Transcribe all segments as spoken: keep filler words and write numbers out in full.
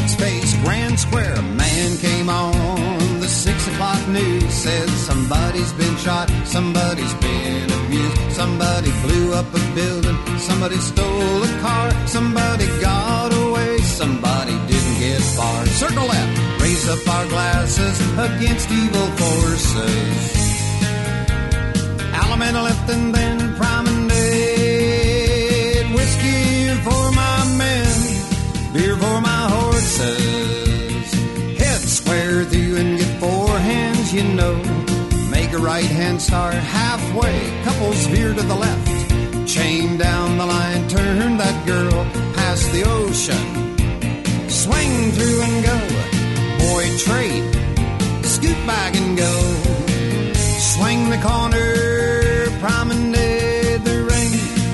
Sides face, Grand Square, a man came on the six o'clock news. Said somebody's been shot, somebody's been abused, somebody blew up a building, somebody stole a car, somebody got away, somebody didn't get far. Circle left, raise up our glasses against evil forces. Alameda left and then promenade. Whiskey for my men, beer for my horses. Head square through and get four hands, you know. Make a right-hand star halfway, couples veer to the left. Chain down the line, turn that girl past the ocean. Swing through and go, boy trade, scoot back and go. Swing the corner, promenade the ring.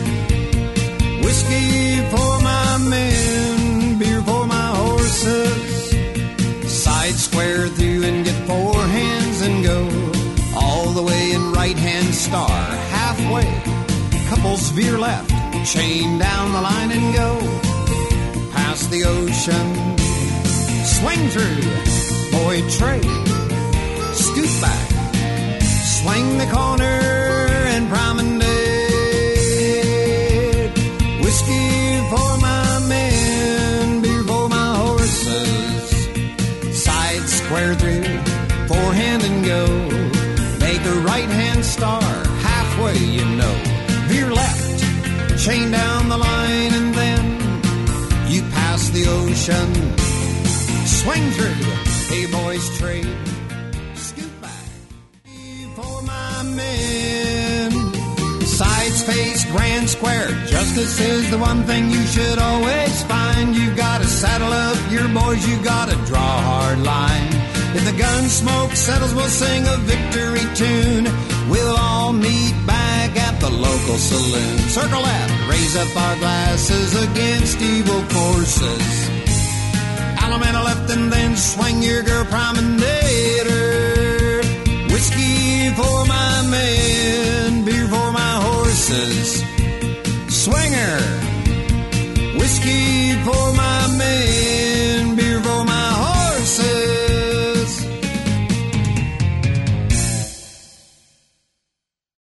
Whiskey for my men, beer for my horses. Side square through and get four hands and go. All the way in right-hand star, halfway, couples veer left. Chain down the line and go. Past the ocean, swing through, boy trade, scoot back. Swing the corner and promenade. Whiskey for my men, beer for my horses. Side square through, forehand and go. Make a right-hand star, halfway you know. Veer left, chain down the line and then you pass the ocean. Swing through, hey boys trade. Sides face, Grand Square, justice is the one thing you should always find. You've got to saddle up your boys, you got to draw a hard line. If the gun smoke settles, we'll sing a victory tune. We'll all meet back at the local saloon. Circle left, raise up our glasses against evil forces. Alameda left and then swing your girl promenader. Whiskey for my men, beer for my horses. Swinger, whiskey for my men.